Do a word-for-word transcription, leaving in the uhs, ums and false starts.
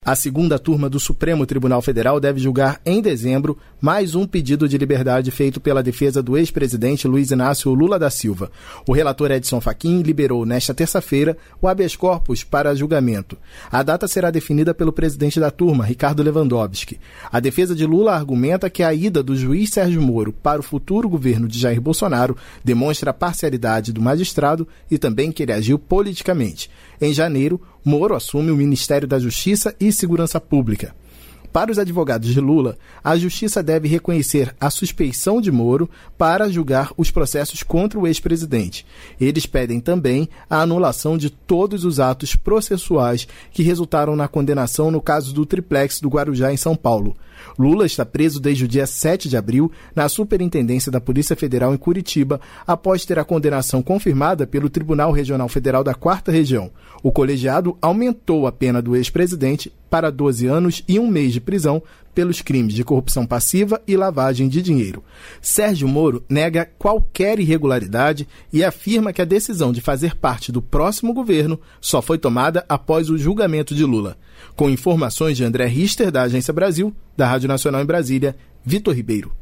A segunda turma do Supremo Tribunal Federal deve julgar em dezembro mais um pedido de liberdade feito pela defesa do ex-presidente Luiz Inácio Lula da Silva. O relator Edson Fachin liberou nesta terça-feira o habeas corpus para julgamento. A data será definida pelo presidente da turma, Ricardo Lewandowski. A defesa de Lula argumenta que a ida do juiz Sérgio Moro para o futuro governo de Jair Bolsonaro demonstra a parcialidade do magistrado e também que ele agiu politicamente. Em janeiro, Moro assume o Ministério da Justiça e Segurança Pública. Para os advogados de Lula, a Justiça deve reconhecer a suspeição de Moro para julgar os processos contra o ex-presidente. Eles pedem também a anulação de todos os atos processuais que resultaram na condenação no caso do triplex do Guarujá, em São Paulo. Lula está preso desde o dia sete de abril na Superintendência da Polícia Federal em Curitiba, após ter a condenação confirmada pelo Tribunal Regional Federal da Quarta Região. O colegiado aumentou a pena do ex-presidente para doze anos e um mês de prisão pelos crimes de corrupção passiva e lavagem de dinheiro. Sérgio Moro nega qualquer irregularidade e afirma que a decisão de fazer parte do próximo governo só foi tomada após o julgamento de Lula. Com informações de André Richter, da Agência Brasil, da Rádio Nacional em Brasília, Vitor Ribeiro.